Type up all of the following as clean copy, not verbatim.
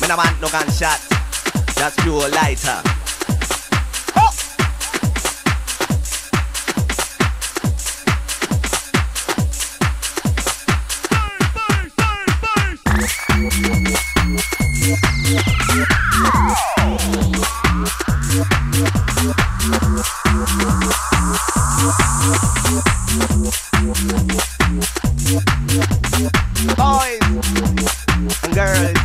Me no want no gunshot, just pure lighter. Boys and girls,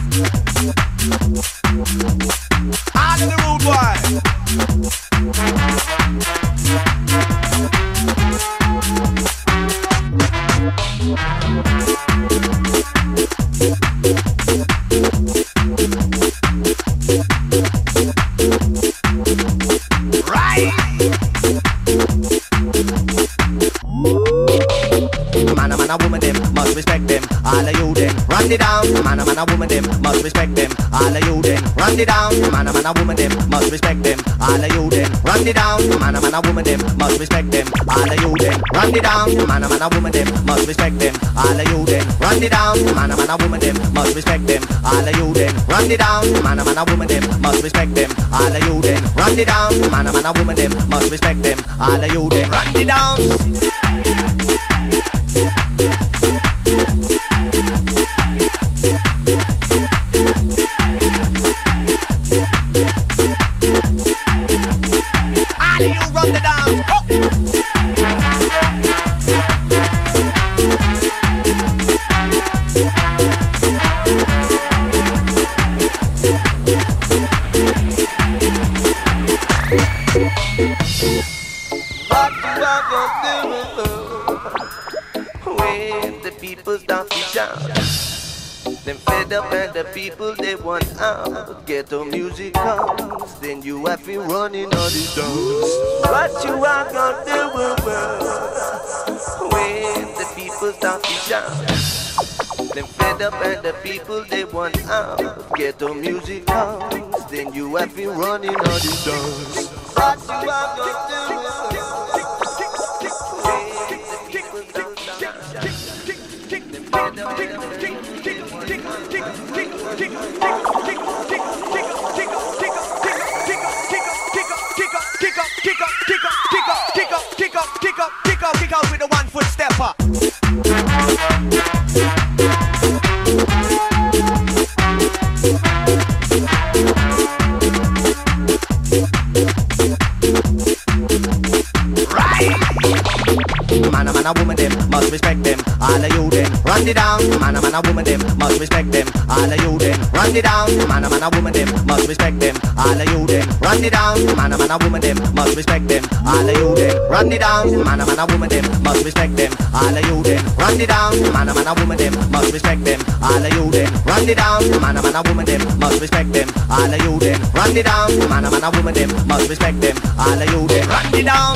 all of the rude boys. Right. Man a woman them must respect them. All of you then run it down. Man a woman them must respect them. All of you then run it down. Man a woman them must respect them. All of you then run it down. Man a woman them must respect them. All of you then run it down. Man a woman them must respect them. All of you then run it down. Man a woman them must respect them. All of you then run it down. Man a woman them must respect them. All of you then run it down. Man a woman them must respect them. All of you then run it down. All of you run the dance. What you are gonna do when the people start to shout? Them fed up and the people they want out. Ghetto music comes, then you have to running on the dance. What you are gonna do when the people start to shout? Them fed up and the people they want out. Ghetto music comes, then you have to running on the dance. What you are gonna do when the people start to shout? Them fed up and the kick up with the 1 foot stepper. Man a woman them must respect them. All of you then run it down. Man a woman them must respect them. All of you then run it down. Man a woman them must respect them. All of you then run it down. Man a woman them must respect them. All of you then run it down. Man a woman them must respect them. All of you then run it down. Man a woman them must respect them. All of you then run it down. Man a woman them must respect them. All of you then run it down. Man a woman them must respect them. All of you then run it down.